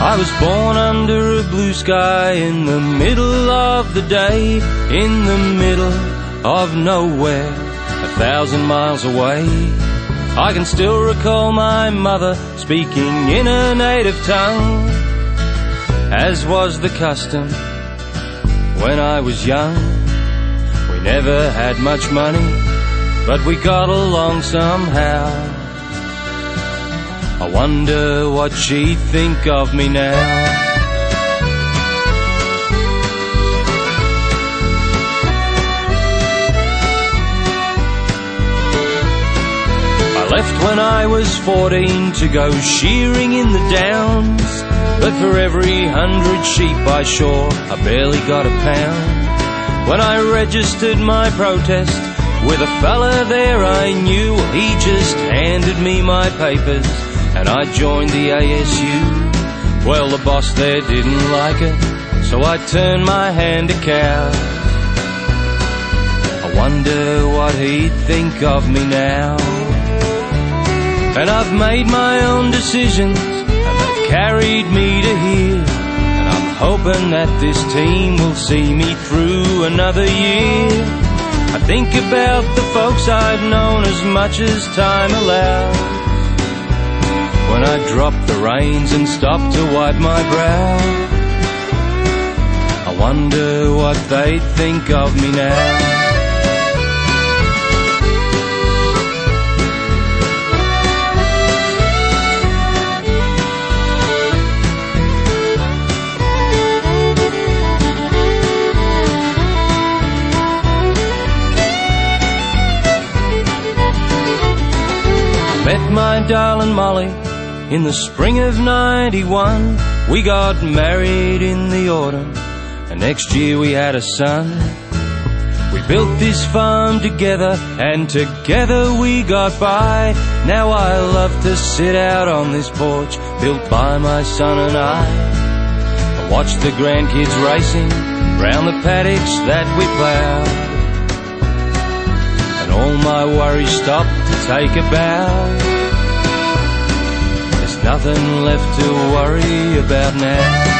I was born under a blue sky in the middle of the day, in the middle of nowhere, 1,000 miles away. I can still recall my mother speaking in her native tongue, as was the custom when I was young. We never had much money, but we got along somehow. I wonder what she'd think of me now. I left when I was 14 to go shearing in the downs, but for every 100 sheep I shore, I barely got a pound. When I registered my protest with a fella there I knew, he just handed me my papers and I joined the ASU. Well, the boss there didn't like it, so I turned my hand to cows. I wonder what he'd think of me now. And I've made my own decisions, and they've carried me to here, and I'm hoping that this team will see me through another year. I think about the folks I've known as much as time allows. When I drop the reins and stop to wipe my brow, I wonder what they'd think of me now. Met my darling Molly in the spring of '91. We got married in the autumn, and next year we had a son. We built this farm together, and together we got by. Now I love to sit out on this porch built by my son and I, and watch the grandkids racing round the paddocks that we ploughed. And all my worries stop to take a bow. Nothing left to worry about now.